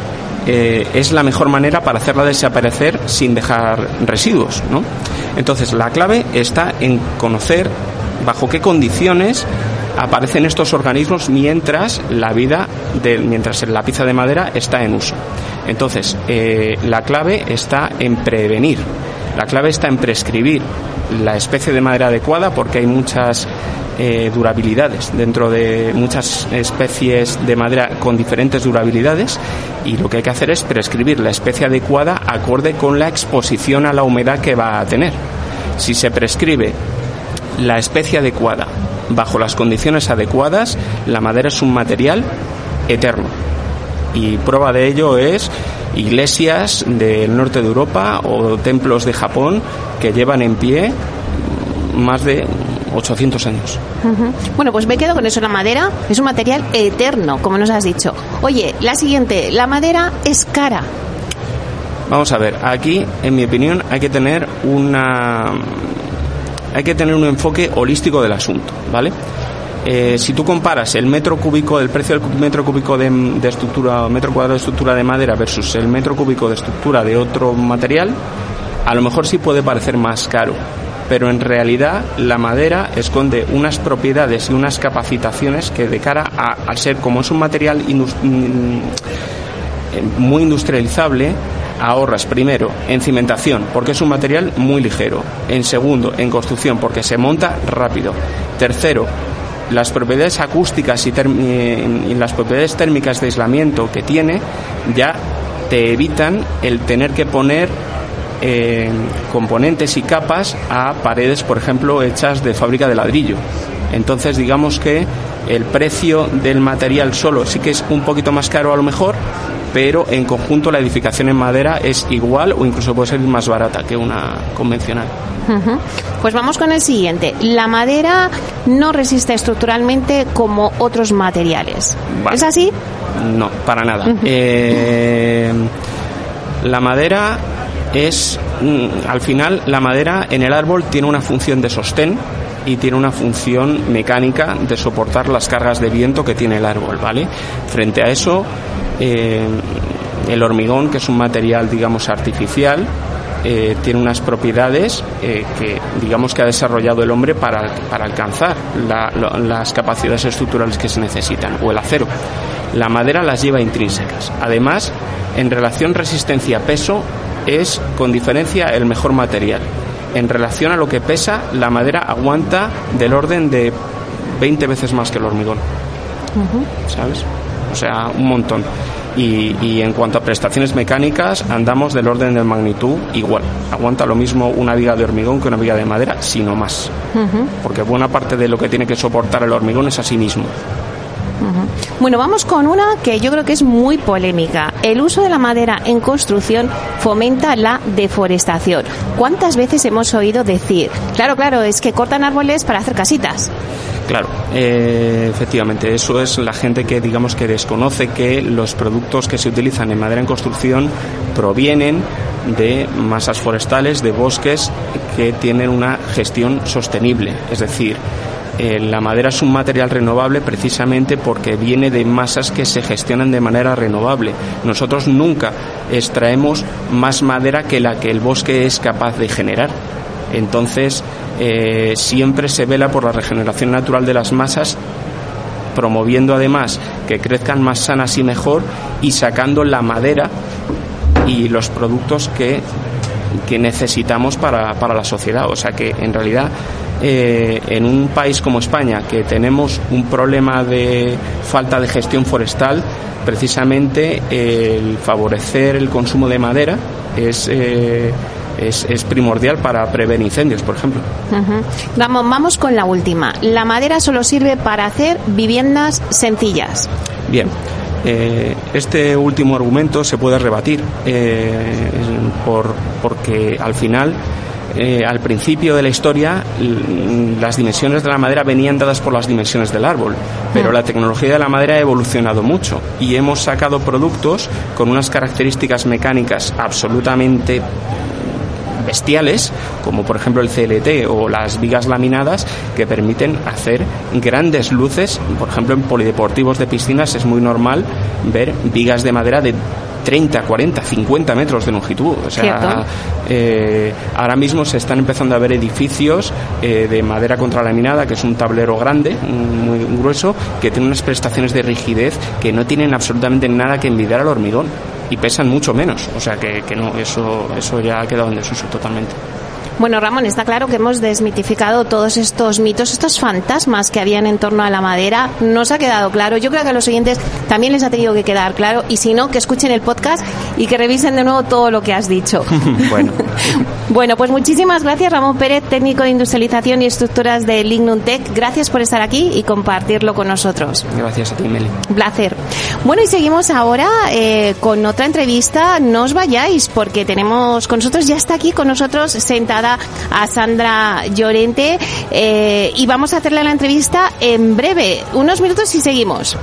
es la mejor manera para hacerla desaparecer sin dejar residuos, ¿no? Entonces la clave está en conocer bajo qué condiciones aparecen estos organismos mientras la pieza de madera está en uso. Entonces, la clave está en prevenir, la clave está en prescribir la especie de madera adecuada, porque hay muchas durabilidades dentro de muchas especies de madera con diferentes durabilidades, y lo que hay que hacer es prescribir la especie adecuada acorde con la exposición a la humedad que va a tener. Si se prescribe la especie adecuada bajo las condiciones adecuadas, la madera es un material eterno. Y prueba de ello es iglesias del norte de Europa o templos de Japón que llevan en pie más de 800 años. Bueno, pues me quedo con eso. La madera es un material eterno, como nos has dicho. Oye, la siguiente, la madera es cara. Vamos a ver, aquí, en mi opinión, hay que tener un enfoque holístico del asunto, ¿vale? Si tú comparas el metro cúbico, el precio del metro cúbico de estructura, metro cuadrado de estructura de madera versus el metro cúbico de estructura de otro material, a lo mejor sí puede parecer más caro, pero en realidad la madera esconde unas propiedades y unas capacitaciones que, de cara al ser, como es un material muy industrializable, ahorras primero en cimentación, porque es un material muy ligero. En segundo, en construcción, porque se monta rápido. Tercero, las propiedades acústicas y las propiedades térmicas de aislamiento que tiene ya te evitan el tener que poner componentes y capas a paredes, por ejemplo, hechas de fábrica de ladrillo. Entonces, digamos que el precio del material solo sí que es un poquito más caro a lo mejor, pero en conjunto la edificación en madera es igual o incluso puede ser más barata que una convencional. Uh-huh. Pues vamos con el siguiente. La madera no resiste estructuralmente como otros materiales. Vale. ¿Es así? No, para nada. Uh-huh. La madera es, al final, la madera en el árbol tiene una función de sostén y tiene una función mecánica de soportar las cargas de viento que tiene el árbol, ¿vale? Frente a eso, el hormigón, que es un material, digamos, artificial, tiene unas propiedades que, digamos, que ha desarrollado el hombre para alcanzar las capacidades estructurales que se necesitan, o el acero. La madera las lleva intrínsecas. Además, en relación resistencia-peso, es con diferencia el mejor material. En relación a lo que pesa, la madera aguanta del orden de 20 veces más que el hormigón. Uh-huh. ¿Sabes? O sea, un montón. Y en cuanto a prestaciones mecánicas, andamos del orden de magnitud igual. Aguanta lo mismo una viga de hormigón que una viga de madera, sino más. Uh-huh. Porque buena parte de lo que tiene que soportar el hormigón es a sí mismo. Uh-huh. Bueno, vamos con una que yo creo que es muy polémica. El uso de la madera en construcción fomenta la deforestación. ¿Cuántas veces hemos oído decir? Claro, es que cortan árboles para hacer casitas. Claro, efectivamente, eso es la gente que, digamos, que desconoce que los productos que se utilizan en madera en construcción provienen de masas forestales, de bosques que tienen una gestión sostenible. Es decir, la madera es un material renovable precisamente porque viene de masas que se gestionan de manera renovable. Nosotros nunca extraemos más madera que la que el bosque es capaz de generar. Entonces, siempre se vela por la regeneración natural de las masas, promoviendo además que crezcan más sanas y mejor, y sacando la madera y los productos que necesitamos para la sociedad. O sea que, en realidad, en un país como España, que tenemos un problema de falta de gestión forestal, precisamente el favorecer el consumo de madera es primordial para prever incendios, por ejemplo. Uh-huh. Vamos con la última. La madera solo sirve para hacer viviendas sencillas. Bien. Este último argumento se puede rebatir porque al final, al principio de la historia, las dimensiones de la madera venían dadas por las dimensiones del árbol, pero la tecnología de la madera ha evolucionado mucho y hemos sacado productos con unas características mecánicas absolutamente bestiales, como por ejemplo el CLT o las vigas laminadas, que permiten hacer grandes luces. Por ejemplo, en polideportivos de piscinas es muy normal ver vigas de madera de 30, 40, 50 metros de longitud. O sea, ahora mismo se están empezando a ver edificios de madera contralaminada, que es un tablero grande, muy grueso, que tiene unas prestaciones de rigidez que no tienen absolutamente nada que envidiar al hormigón. Y pesan mucho menos, o sea que no, eso ya ha quedado en desuso totalmente. Bueno, Ramón, está claro que hemos desmitificado todos estos mitos, estos fantasmas que habían en torno a la madera. Nos ha quedado claro. Yo creo que a los oyentes también les ha tenido que quedar claro. Y si no, que escuchen el podcast y que revisen de nuevo todo lo que has dicho. Bueno, pues muchísimas gracias, Ramón Pérez, técnico de industrialización y estructuras de Lignum Tech. Gracias por estar aquí y compartirlo con nosotros. Gracias a ti, Meli. Un placer. Bueno, y seguimos ahora con otra entrevista. No os vayáis, porque tenemos con nosotros, ya está aquí con nosotros sentada a Sandra Llorente, y vamos a hacerle la entrevista en breve, unos minutos, y seguimos.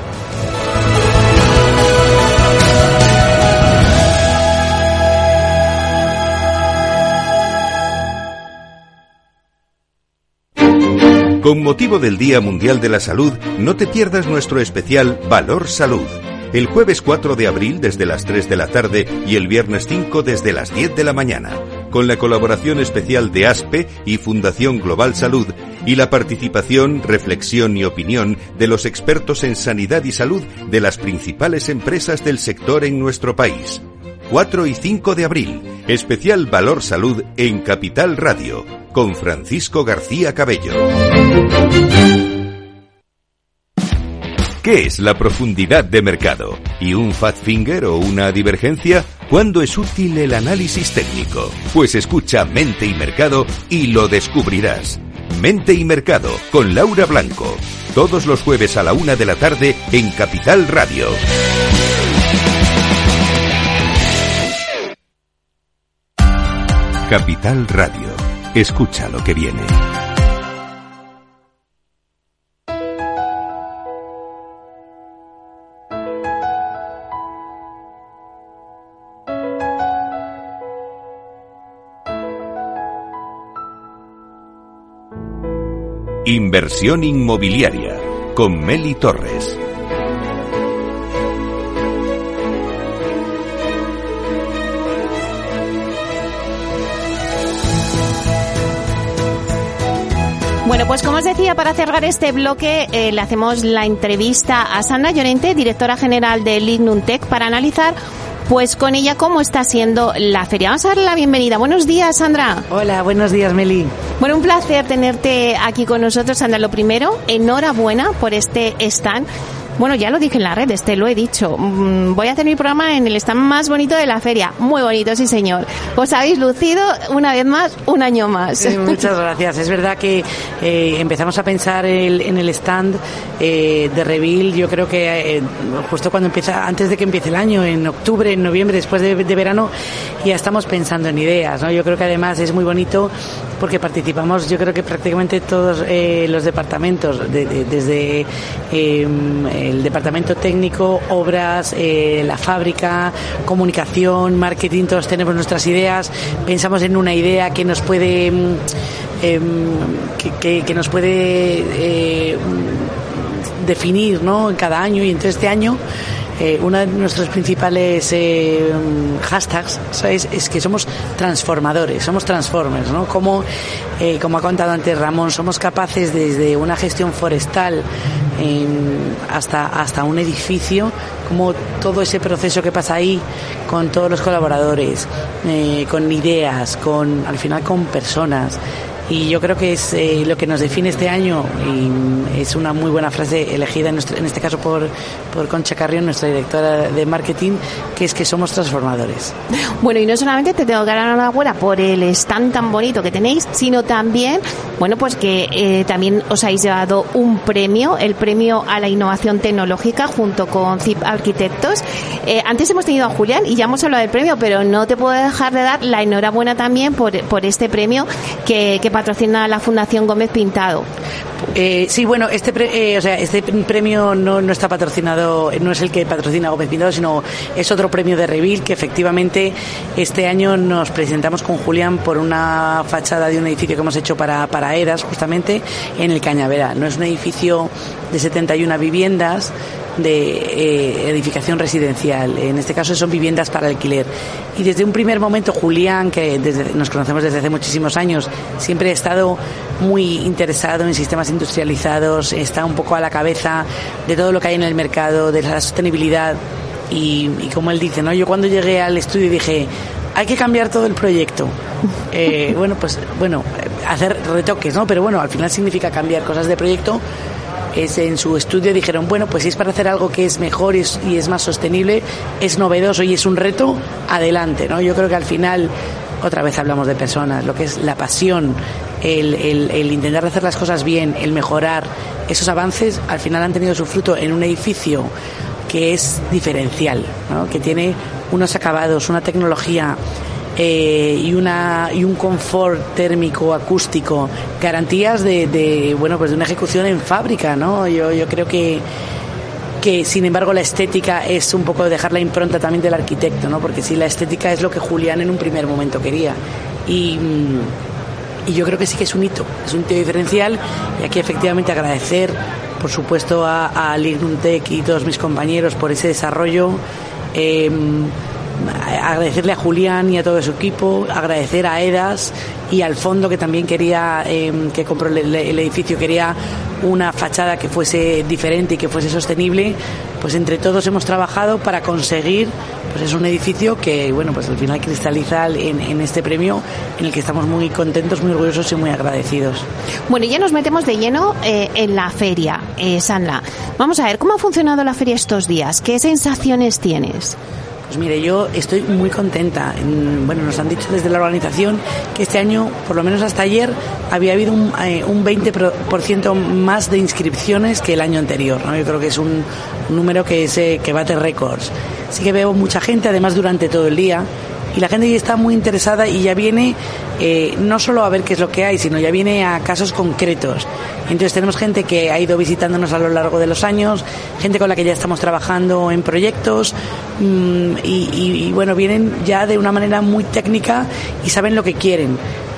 Con motivo del Día Mundial de la Salud, no te pierdas nuestro especial Valor Salud. El jueves 4 de abril desde las 3 de la tarde y el viernes 5 desde las 10 de la mañana. Con la colaboración especial de ASPE y Fundación Global Salud, y la participación, reflexión y opinión de los expertos en sanidad y salud de las principales empresas del sector en nuestro país. 4 y 5 de abril, especial Valor Salud en Capital Radio, con Francisco García Cabello. ¿Qué es la profundidad de mercado? ¿Y un fat finger o una divergencia? ¿Cuándo es útil el análisis técnico? Pues escucha Mente y Mercado y lo descubrirás. Mente y Mercado, con Laura Blanco. Todos los jueves a la 1 de la tarde en Capital Radio. Capital Radio. Escucha lo que viene. Inversión inmobiliaria con Meli Torres. Bueno, pues como os decía, para cerrar este bloque le hacemos la entrevista a Sandra Llorente, directora general de Lignum Tech, para analizar pues con ella cómo está siendo la feria. Vamos a darle la bienvenida. Buenos días, Sandra. Hola, buenos días, Meli. Bueno, un placer tenerte aquí con nosotros, Sandra. Lo primero, enhorabuena por este stand. Bueno, ya lo dije en las redes, te lo he dicho. Voy a hacer mi programa en el stand más bonito de la feria. Muy bonito, sí señor. Os habéis lucido una vez más, un año más. Muchas gracias. Es verdad que empezamos a pensar en el stand de Reveal. Yo creo que justo cuando empieza, antes de que empiece el año, en octubre, en noviembre, después de verano, ya estamos pensando en ideas, ¿no? Yo creo que además es muy bonito porque participamos, yo creo que prácticamente todos los departamentos, desde el departamento técnico, obras, la fábrica, comunicación, marketing, todos tenemos nuestras ideas, pensamos en una idea que nos puede que nos puede definir, ¿no?, en cada año, y entre este año uno de nuestros principales hashtags, ¿sabes?, es que somos transformadores, somos transformers, ¿no? Como ha contado antes Ramón, somos capaces desde una gestión forestal hasta un edificio, como todo ese proceso que pasa ahí con todos los colaboradores, con ideas, al final con personas. Y yo creo que es lo que nos define este año, y es una muy buena frase elegida en este caso por Concha Carrión, nuestra directora de marketing, que es que somos transformadores. Bueno, y no solamente te tengo que dar enhorabuena por el stand tan bonito que tenéis, sino también, bueno, pues que también os habéis llevado un premio, el premio a la innovación tecnológica junto con CIP Arquitectos. Antes hemos tenido a Julián y ya hemos hablado del premio, pero no te puedo dejar de dar la enhorabuena también por este premio que patrocina la Fundación Gómez Pintado. Sí, bueno, este premio no está patrocinado, no es el que patrocina Gómez Pintado, sino es otro premio de Reveal, que efectivamente este año nos presentamos con Julián por una fachada de un edificio que hemos hecho para ERAS, justamente en el Cañaveral. No es un edificio de 71 viviendas de edificación residencial, en este caso son viviendas para alquiler, y desde un primer momento Julián, que nos conocemos desde hace muchísimos años, siempre ha estado muy interesado en sistemas industrializados, está un poco a la cabeza de todo lo que hay en el mercado, de la sostenibilidad, y como él dice, ¿no?, yo cuando llegué al estudio dije, hay que cambiar todo el proyecto. Hacer retoques, ¿no? Pero bueno, al final significa cambiar cosas de proyecto. En su estudio dijeron, bueno, pues si es para hacer algo que es mejor y es más sostenible, es novedoso y es un reto, adelante, ¿no? Yo creo que al final, otra vez hablamos de personas, lo que es la pasión, el intentar hacer las cosas bien, el mejorar, esos avances al final han tenido su fruto en un edificio que es diferencial, ¿no?, que tiene unos acabados, una tecnología y un confort térmico, acústico, garantías de una ejecución en fábrica, ¿no? Yo creo que sin embargo la estética es un poco dejar la impronta también del arquitecto, ¿no? Porque sí, la estética es lo que Julián en un primer momento quería, y yo creo que sí que es un hito diferencial, y aquí efectivamente agradecer por supuesto a Lignum Tech y todos mis compañeros por ese desarrollo. agradecerle a Julián y a todo su equipo, agradecer a EDAS y al fondo que también quería, que compró el edificio, quería una fachada que fuese diferente y que fuese sostenible. Pues entre todos hemos trabajado para conseguir, pues es un edificio que, bueno, pues al final cristaliza en este premio, en el que estamos muy contentos, muy orgullosos y muy agradecidos. Bueno, y ya nos metemos de lleno en la feria, Sandra. Vamos a ver, ¿cómo ha funcionado la feria estos días? ¿Qué sensaciones tienes? Pues mire, yo estoy muy contenta. Bueno, nos han dicho desde la organización que este año, por lo menos hasta ayer, había habido un 20% más de inscripciones que el año anterior, ¿no? Yo creo que es un número que bate récords. Sí que veo mucha gente, además durante todo el día, y la gente ya está muy interesada y ya viene no solo a ver qué es lo que hay, sino ya viene a casos concretos. Entonces tenemos gente que ha ido visitándonos a lo largo de los años, gente con la que ya estamos trabajando en proyectos y bueno, vienen ya de una manera muy técnica y saben lo que quieren.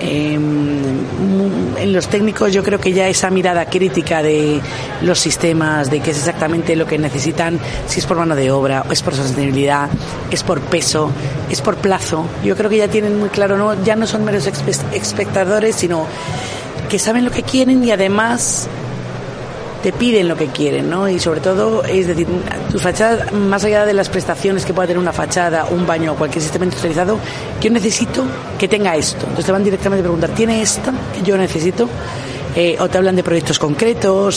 En los técnicos yo creo que ya esa mirada crítica de los sistemas, de qué es exactamente lo que necesitan, si es por mano de obra, es por sostenibilidad, es por peso, es por plazo, yo creo que ya tienen muy claro, ¿no? Ya no son meros espectadores, sino que saben lo que quieren y además te piden lo que quieren, ¿no? Y sobre todo, es decir, tu fachada, más allá de las prestaciones que pueda tener una fachada, un baño o cualquier sistema industrializado, yo necesito que tenga esto. Entonces te van directamente a preguntar, ¿tiene esto que yo necesito? O te hablan de proyectos concretos.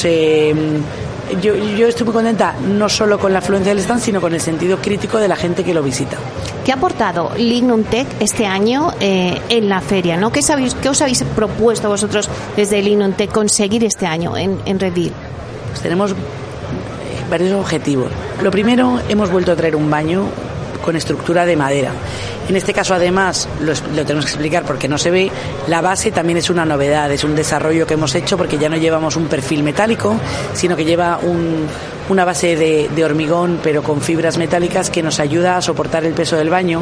Yo estoy muy contenta, no solo con la afluencia del stand, sino con el sentido crítico de la gente que lo visita. ¿Qué ha aportado Lignum Tech este año en la feria, ¿no? ¿Qué os habéis propuesto vosotros desde Lignum Tech conseguir este año en Redil? Pues tenemos varios objetivos. Lo primero, hemos vuelto a traer un baño con estructura de madera. En este caso, además, lo tenemos que explicar porque no se ve, la base también es una novedad, es un desarrollo que hemos hecho porque ya no llevamos un perfil metálico, sino que lleva una base de hormigón, pero con fibras metálicas que nos ayuda a soportar el peso del baño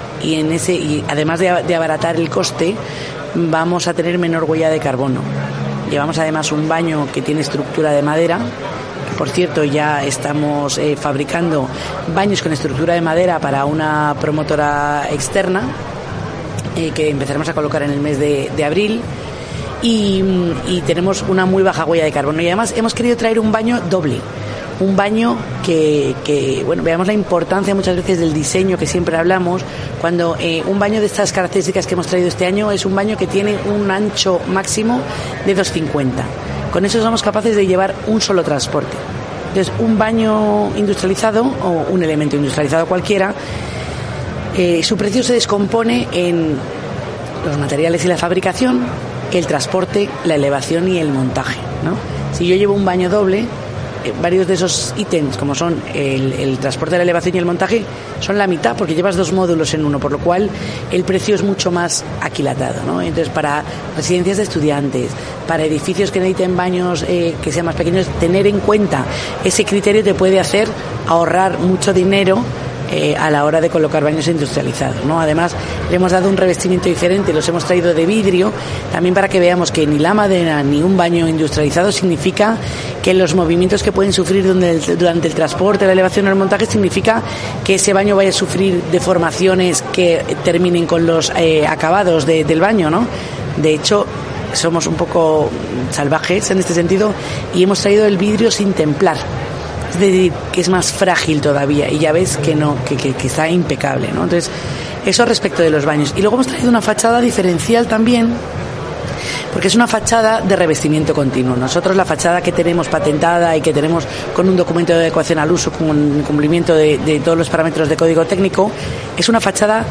y además de abaratar el coste, vamos a tener menor huella de carbono. Llevamos además un baño que tiene estructura de madera. Por cierto, ya estamos fabricando baños con estructura de madera para una promotora externa que empezaremos a colocar en el mes de abril y tenemos una muy baja huella de carbono. Y además hemos querido traer un baño doble, un baño que bueno, veamos la importancia muchas veces del diseño que siempre hablamos, cuando un baño de estas características que hemos traído este año es un baño que tiene un ancho máximo de 2,50. Con eso somos capaces de llevar un solo transporte. Entonces, un baño industrializado o un elemento industrializado cualquiera, su precio se descompone en los materiales y la fabricación, el transporte, la elevación y el montaje, ¿no? Si yo llevo un baño doble, varios de esos ítems, como son el transporte, la elevación y el montaje, son la mitad porque llevas dos módulos en uno, por lo cual el precio es mucho más aquilatado, ¿no? Entonces, para residencias de estudiantes, para edificios que necesiten baños que sean más pequeños, tener en cuenta ese criterio te puede hacer ahorrar mucho dinero a la hora de colocar baños industrializados, ¿no? Además, le hemos dado un revestimiento diferente, los hemos traído de vidrio, también para que veamos que ni la madera ni un baño industrializado significa que los movimientos que pueden sufrir durante el transporte, la elevación o el montaje, significa que ese baño vaya a sufrir deformaciones que terminen con los acabados del baño, ¿no? De hecho, somos un poco salvajes en este sentido y hemos traído el vidrio sin templar. Es decir, que es más frágil todavía y ya ves que no, que está impecable, ¿no? Entonces, eso respecto de los baños. Y luego hemos traído una fachada diferencial también, porque es una fachada de revestimiento continuo. Nosotros la fachada que tenemos patentada y que tenemos con un documento de adecuación al uso, con cumplimiento de todos los parámetros de código técnico, es una fachada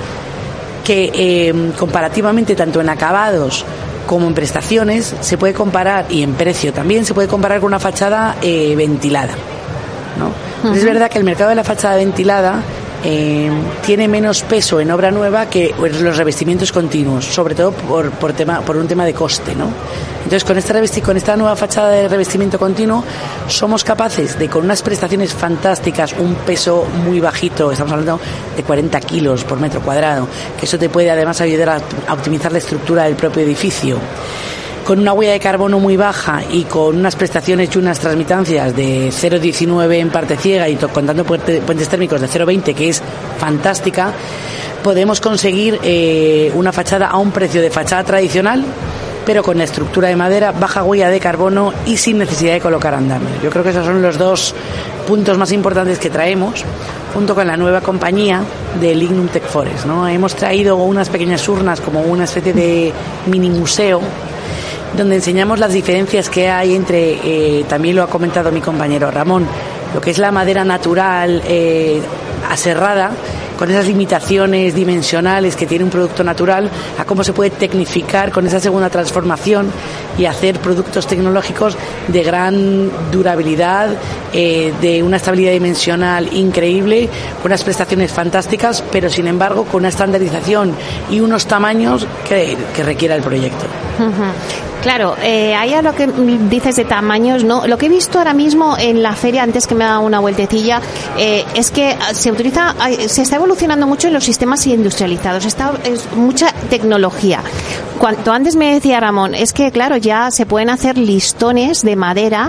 que comparativamente, tanto en acabados como en prestaciones, se puede comparar, y en precio también, se puede comparar con una fachada ventilada, ¿no? Uh-huh. Es verdad que el mercado de la fachada ventilada tiene menos peso en obra nueva que los revestimientos continuos, sobre todo por un tema de coste, ¿no? Entonces, con esta nueva fachada de revestimiento continuo, somos capaces de, con unas prestaciones fantásticas, un peso muy bajito, estamos hablando de 40 kilos por metro cuadrado, que eso te puede además ayudar a optimizar la estructura del propio edificio. con una huella de carbono muy baja y con unas prestaciones y unas transmitancias de 0,19 en parte ciega y contando puentes térmicos de 0,20, que es fantástica, podemos conseguir una fachada a un precio de fachada tradicional, pero con estructura de madera, baja huella de carbono y sin necesidad de colocar andamio. Yo creo que esos son los dos puntos más importantes que traemos, junto con la nueva compañía de Lignum Tech Forest, ¿no? Hemos traído unas pequeñas urnas como una especie de mini museo, donde enseñamos las diferencias que hay entre, también lo ha comentado mi compañero Ramón, lo que es la madera natural aserrada, con esas limitaciones dimensionales que tiene un producto natural, a cómo se puede tecnificar con esa segunda transformación y hacer productos tecnológicos de gran durabilidad, de una estabilidad dimensional increíble, con unas prestaciones fantásticas, pero sin embargo con una estandarización y unos tamaños que requiera el proyecto. Claro, ahí a lo que dices de tamaños, ¿no? Lo que he visto ahora mismo en la feria, antes que me haga una vueltecilla, es que se está evolucionando mucho en los sistemas industrializados, es mucha tecnología. Cuanto antes me decía Ramón, es que claro, ya se pueden hacer listones de madera,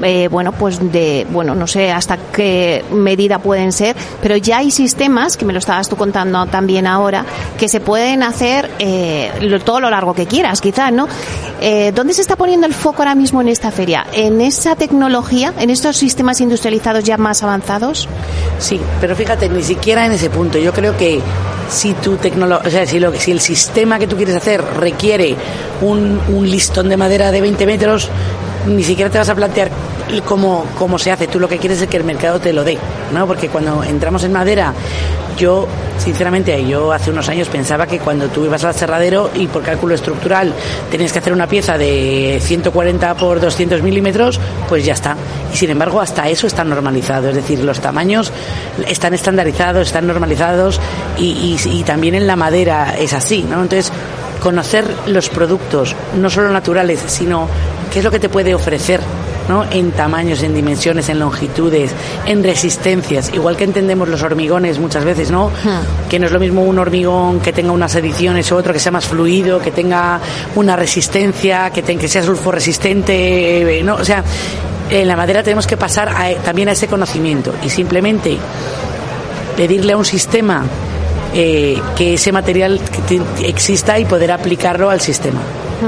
no sé hasta qué medida pueden ser, pero ya hay sistemas, que me lo estabas tú contando también ahora, que se pueden hacer todo lo largo que quieras, quizás, ¿no? ¿Dónde se está poniendo el foco ahora mismo en esta feria? ¿En esa tecnología, en estos sistemas industrializados ya más avanzados? Sí, pero fíjate, ni siquiera en ese punto. Yo creo que si si el sistema que tú quieres hacer requiere un listón de madera de 20 metros, ni siquiera te vas a plantear cómo se hace. Tú lo que quieres es que el mercado te lo dé, ¿no? Porque cuando entramos en madera, yo hace unos años pensaba que cuando tú ibas al aserradero y por cálculo estructural tenías que hacer una pieza de 140 por 200 milímetros, pues ya está. Y sin embargo, hasta eso está normalizado. Es decir, los tamaños están estandarizados, están normalizados y también en la madera es así, ¿no? Entonces, conocer los productos, no solo naturales, sino qué es lo que te puede ofrecer, ¿no? En tamaños, en dimensiones, en longitudes, en resistencias, igual que entendemos los hormigones muchas veces, ¿no? Que no es lo mismo un hormigón que tenga unas adiciones o otro que sea más fluido, que tenga una resistencia, que sea sulforesistente, ¿no? O sea, en la madera tenemos que pasar también a ese conocimiento y simplemente pedirle a un sistema que ese material exista y poder aplicarlo al sistema.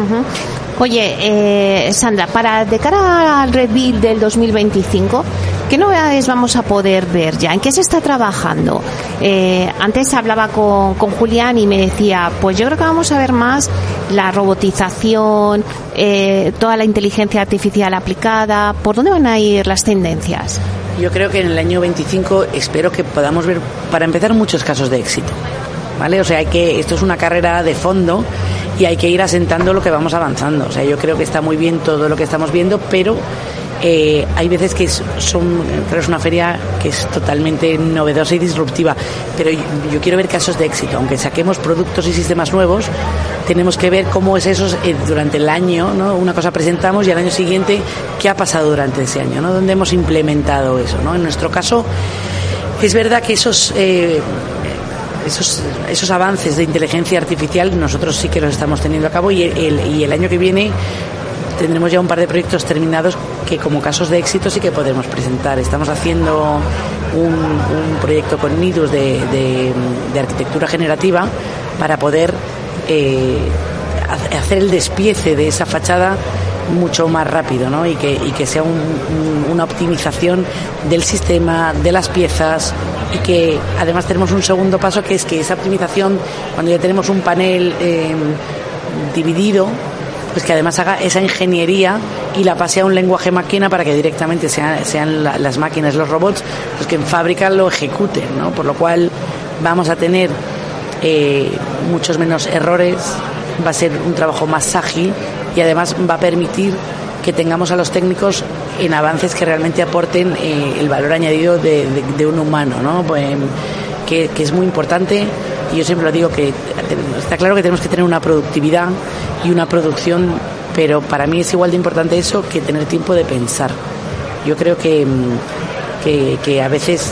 Oye, Sandra, de cara al Red Build del 2025, ¿qué novedades vamos a poder ver ya? ¿En qué se está trabajando? Antes hablaba con Julián y me decía, pues yo creo que vamos a ver más la robotización, toda la inteligencia artificial aplicada. ¿Por dónde van a ir las tendencias? Yo creo que en el año 25 espero que podamos ver, para empezar, muchos casos de éxito, ¿vale? O sea, esto es una carrera de fondo y hay que ir asentando lo que vamos avanzando. O sea, yo creo que está muy bien todo lo que estamos viendo, pero hay veces que es una feria que es totalmente novedosa y disruptiva, pero yo quiero ver casos de éxito. Aunque saquemos productos y sistemas nuevos, tenemos que ver cómo es eso durante el año, ¿no? Una cosa presentamos y al año siguiente qué ha pasado durante ese año, ¿no? ¿Dónde hemos implementado eso, ¿no? En nuestro caso es verdad que esos avances de inteligencia artificial nosotros sí que los estamos teniendo a cabo y el año que viene tendremos ya un par de proyectos terminados que como casos de éxito sí que podemos presentar. Estamos haciendo un proyecto con Nidus de arquitectura generativa para poder hacer el despiece de esa fachada mucho más rápido, ¿no? y que sea una optimización del sistema, de las piezas, y que además tenemos un segundo paso, que es que esa optimización, cuando ya tenemos un panel dividido, pues que además haga esa ingeniería y la pase a un lenguaje máquina para que directamente sean las máquinas, los robots, los que en fábrica lo ejecuten, ¿no? Por lo cual vamos a tener muchos menos errores, va a ser un trabajo más ágil y además va a permitir que tengamos a los técnicos en avances que realmente aporten el valor añadido de un humano, ¿no? Pues, que es muy importante. Y yo siempre lo digo, que está claro que tenemos que tener una productividad y una producción, pero para mí es igual de importante eso que tener tiempo de pensar. Yo creo que a veces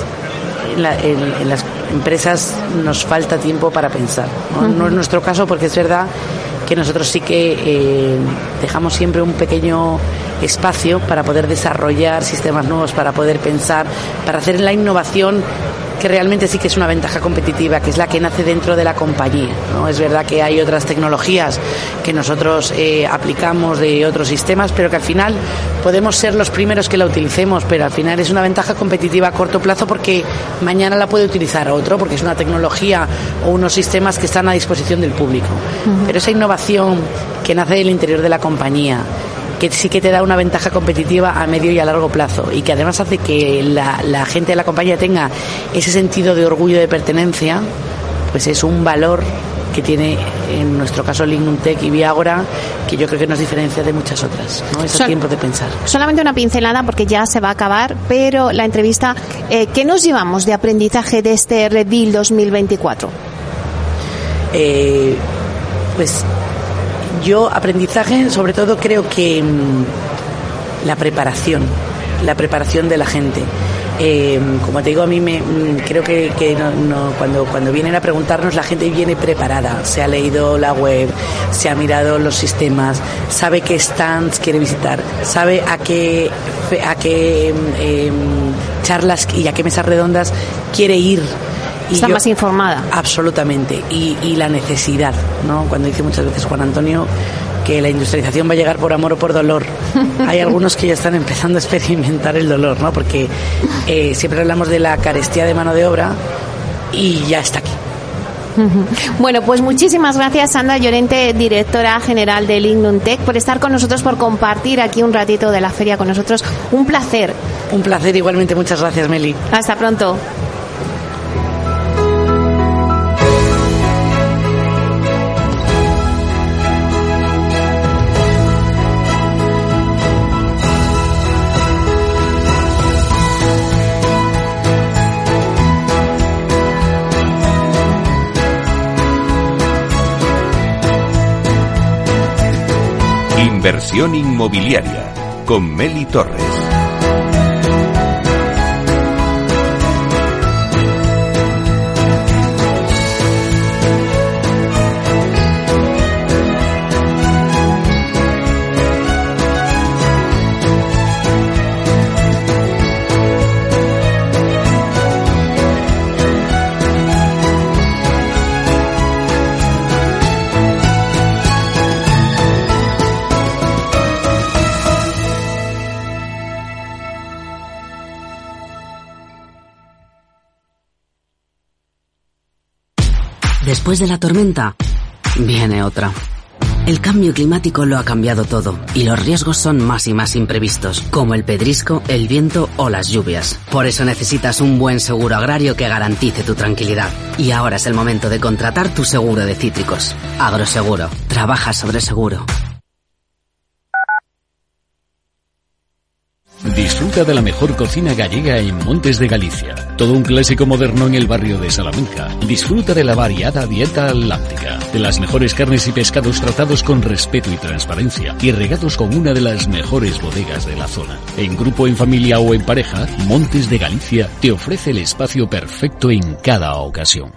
en las empresas nos falta tiempo para pensar, ¿no? No es nuestro caso, porque es verdad que nosotros sí que dejamos siempre un pequeño espacio para poder desarrollar sistemas nuevos, para poder pensar, para hacer la innovación que realmente sí que es una ventaja competitiva, que es la que nace dentro de la compañía, ¿no? Es verdad que hay otras tecnologías que nosotros aplicamos de otros sistemas, pero que al final podemos ser los primeros que la utilicemos, pero al final es una ventaja competitiva a corto plazo porque mañana la puede utilizar otro, porque es una tecnología o unos sistemas que están a disposición del público. Pero esa innovación que nace del interior de la compañía, que sí que te da una ventaja competitiva a medio y a largo plazo y que además hace que la gente de la compañía tenga ese sentido de orgullo de pertenencia, pues es un valor que tiene en nuestro caso Lignum Tech y Viagora, que yo creo que nos diferencia de muchas otras, ¿no? Es el tiempo de pensar. Solamente una pincelada porque ya se va a acabar, pero la entrevista, ¿qué nos llevamos de aprendizaje de este Red Build 2024? Pues yo aprendizaje, sobre todo creo que la preparación de la gente. Como te digo, a mí creo que cuando vienen a preguntarnos, la gente viene preparada, se ha leído la web, se ha mirado los sistemas, sabe qué stands quiere visitar, sabe a qué charlas y a qué mesas redondas quiere ir. Está más informada. Absolutamente. Y la necesidad, ¿no? Cuando dice muchas veces Juan Antonio que la industrialización va a llegar por amor o por dolor. Hay algunos que ya están empezando a experimentar el dolor, ¿no? Porque siempre hablamos de la carestía de mano de obra y ya está aquí. Bueno, pues muchísimas gracias, Sandra Llorente, directora general de Lignum Tech, por estar con nosotros, por compartir aquí un ratito de la feria con nosotros. Un placer. Un placer igualmente. Muchas gracias, Meli. Hasta pronto. Inversión inmobiliaria con Meli Torres. Después de la tormenta, viene otra. El cambio climático lo ha cambiado todo y los riesgos son más y más imprevistos, como el pedrisco, el viento o las lluvias. Por eso necesitas un buen seguro agrario que garantice tu tranquilidad. Y ahora es el momento de contratar tu seguro de cítricos. Agroseguro. Trabaja sobre seguro. Disfruta de la mejor cocina gallega en Montes de Galicia. Todo un clásico moderno en el barrio de Salamanca. Disfruta de la variada dieta atlántica, de las mejores carnes y pescados tratados con respeto y transparencia y regados con una de las mejores bodegas de la zona. En grupo, en familia o en pareja, Montes de Galicia te ofrece el espacio perfecto en cada ocasión.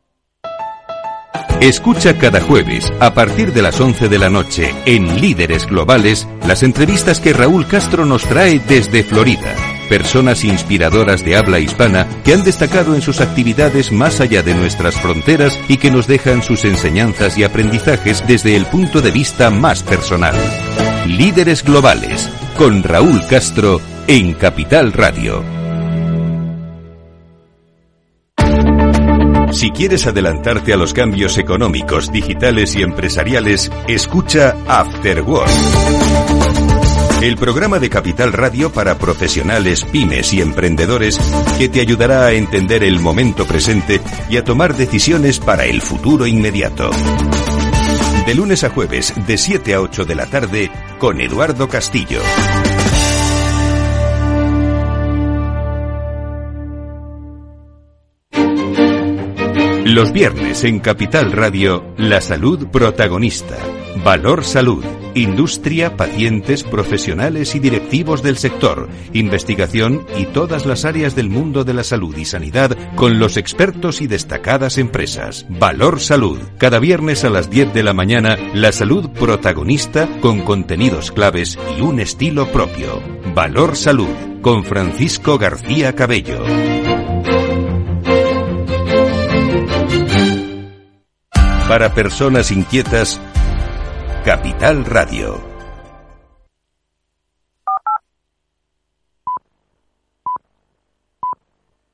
Escucha cada jueves, a partir de las 11 de la noche, en Líderes Globales, las entrevistas que Raúl Castro nos trae desde Florida. Personas inspiradoras de habla hispana que han destacado en sus actividades más allá de nuestras fronteras y que nos dejan sus enseñanzas y aprendizajes desde el punto de vista más personal. Líderes Globales, con Raúl Castro, en Capital Radio. Si quieres adelantarte a los cambios económicos, digitales y empresariales, escucha After Work. El programa de Capital Radio para profesionales, pymes y emprendedores que te ayudará a entender el momento presente y a tomar decisiones para el futuro inmediato. De lunes a jueves, de 7 a 8 de la tarde, con Eduardo Castillo. Los viernes en Capital Radio, la salud protagonista. Valor Salud. Industria, pacientes, profesionales y directivos del sector, investigación y todas las áreas del mundo de la salud y sanidad con los expertos y destacadas empresas. Valor Salud. Cada viernes a las 10 de la mañana, la salud protagonista con contenidos claves y un estilo propio. Valor Salud, con Francisco García Cabello. Para personas inquietas, Capital Radio.